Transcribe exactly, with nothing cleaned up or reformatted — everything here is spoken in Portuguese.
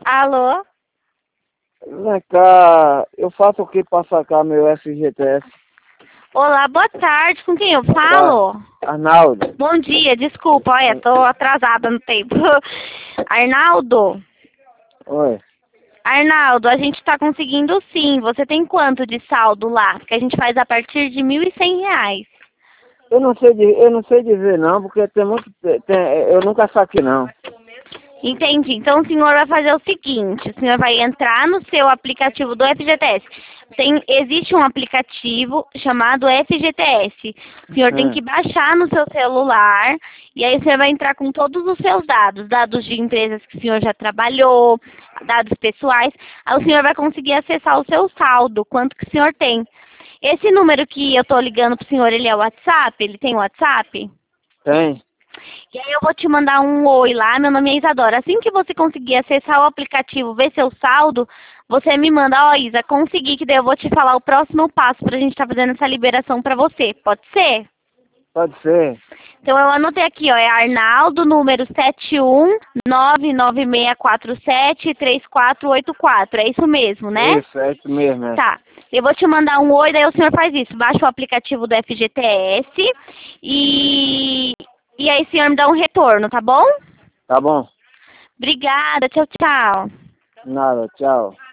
Alô? Vem cá, eu faço o que pra sacar meu F G T S? Olá, boa tarde. Com quem eu falo? Arnaldo. Bom dia, desculpa, olha, tô atrasada no tempo. Arnaldo? Oi. Arnaldo, a gente tá conseguindo sim. Você tem quanto de saldo lá? Porque a gente faz a partir de mil e cem reais. Eu não sei, de- eu não sei dizer não, porque tem muito, tem, eu nunca saquei não. Entendi. Então o senhor vai fazer o seguinte, o senhor vai entrar no seu aplicativo do F G T S. Tem, existe um aplicativo chamado F G T S. O senhor tem Hum. que baixar no seu celular e aí você vai entrar com todos os seus dados, dados de empresas que o senhor já trabalhou, dados pessoais. Aí o senhor vai conseguir acessar o seu saldo, quanto que o senhor tem. Esse número que eu estou ligando para o senhor, ele é o WhatsApp? Ele tem WhatsApp? Tem? E aí eu vou te mandar um oi lá, meu nome é Isadora. Assim que você conseguir acessar o aplicativo, ver seu saldo, você me manda, ó Isa, consegui, que daí eu vou te falar o próximo passo pra gente estar fazendo essa liberação pra você. Pode ser? Pode ser. Então eu anotei aqui, ó, é Arnaldo, número sete um nove nove seis quatro sete três quatro oito quatro. É isso mesmo, né? Isso, é isso mesmo, é. Tá. Eu vou te mandar um oi, daí o senhor faz isso. Baixa o aplicativo do F G T S e... E aí o senhor me dá um retorno, tá bom? Tá bom? Obrigada, tchau, tchau. Nada, tchau.